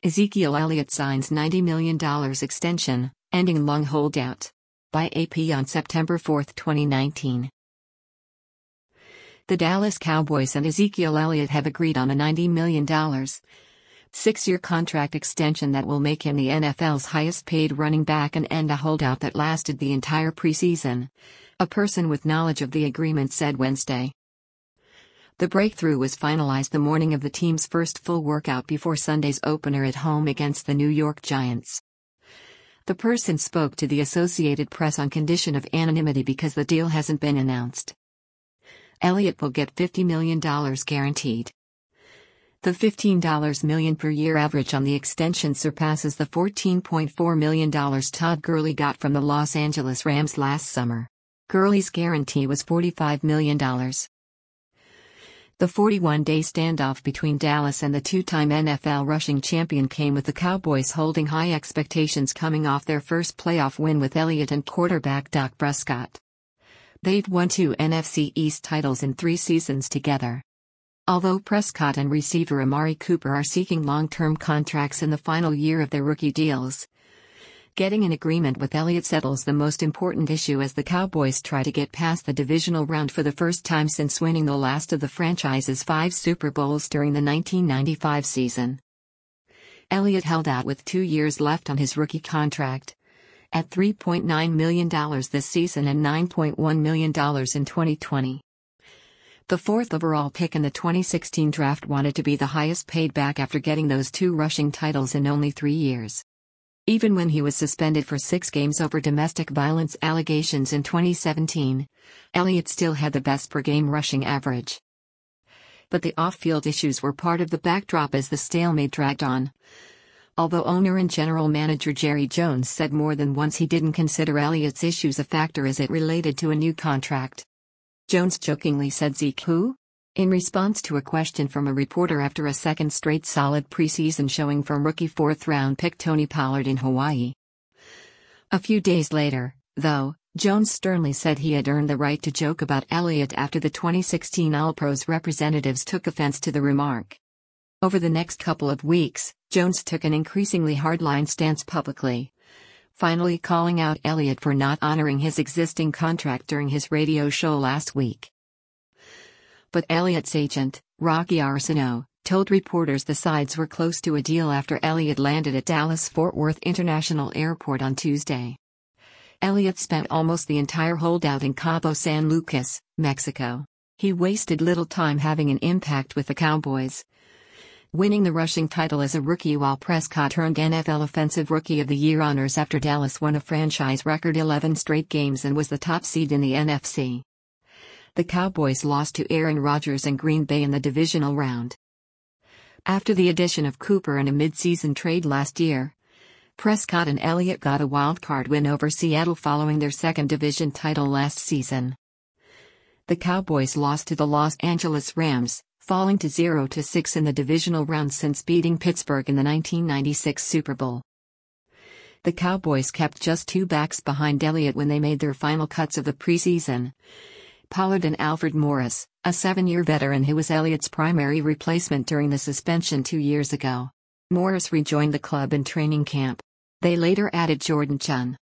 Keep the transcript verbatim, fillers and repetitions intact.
Ezekiel Elliott signs ninety million dollars extension, ending long holdout. By A P on September fourth, twenty nineteen. The Dallas Cowboys and Ezekiel Elliott have agreed on a ninety million dollars, six-year contract extension that will make him the N F L's highest-paid running back and end a holdout that lasted the entire preseason, a person with knowledge of the agreement said Wednesday. The breakthrough was finalized the morning of the team's first full workout before Sunday's opener at home against the New York Giants. The person spoke to the Associated Press on condition of anonymity because the deal hasn't been announced. Elliott will get fifty million dollars guaranteed. The fifteen million dollars per year average on the extension surpasses the fourteen point four million dollars Todd Gurley got from the Los Angeles Rams last summer. Gurley's guarantee was forty-five million dollars. The forty-one-day standoff between Dallas and the two-time N F L rushing champion came with the Cowboys holding high expectations coming off their first playoff win with Elliott and quarterback Dak Prescott. They've won two N F C East titles in three seasons together. Although Prescott and receiver Amari Cooper are seeking long-term contracts in the final year of their rookie deals, getting an agreement with Elliott settles the most important issue as the Cowboys try to get past the divisional round for the first time since winning the last of the franchise's five Super Bowls during the nineteen ninety-five season. Elliott held out with two years left on his rookie contract, at three point nine million dollars this season and nine point one million dollars in twenty twenty. The fourth overall pick in the twenty sixteen draft wanted to be the highest paid back after getting those two rushing titles in only three years. Even when he was suspended for six games over domestic violence allegations in twenty seventeen, Elliott still had the best per-game rushing average. But the off-field issues were part of the backdrop as the stalemate dragged on. Although owner and general manager Jerry Jones said more than once he didn't consider Elliott's issues a factor as it related to a new contract. Jones jokingly said Zeke who? In response to a question from a reporter after a second straight solid preseason showing from rookie fourth-round pick Tony Pollard in Hawaii. A few days later, though, Jones sternly said he had earned the right to joke about Elliott after the twenty sixteen All-Pros representatives took offense to the remark. Over the next couple of weeks, Jones took an increasingly hardline stance publicly, finally calling out Elliott for not honoring his existing contract during his radio show last week. But Elliott's agent, Rocky Arsenault, told reporters the sides were close to a deal after Elliott landed at Dallas-Fort Worth International Airport on Tuesday. Elliott spent almost the entire holdout in Cabo San Lucas, Mexico. He wasted little time having an impact with the Cowboys, winning the rushing title as a rookie while Prescott earned N F L Offensive Rookie of the Year honors after Dallas won a franchise record eleven straight games and was the top seed in the N F C. The Cowboys lost to Aaron Rodgers and Green Bay in the divisional round. After the addition of Cooper and a mid-season trade last year, Prescott and Elliott got a wild-card win over Seattle following their second division title last season. The Cowboys lost to the Los Angeles Rams, falling to zero to six in the divisional round since beating Pittsburgh in the nineteen ninety-six Super Bowl. The Cowboys kept just two backs behind Elliott when they made their final cuts of the preseason: Pollard and Alfred Morris, a seven-year veteran who was Elliott's primary replacement during the suspension two years ago. Morris rejoined the club in training camp. They later added Jordan Chunn,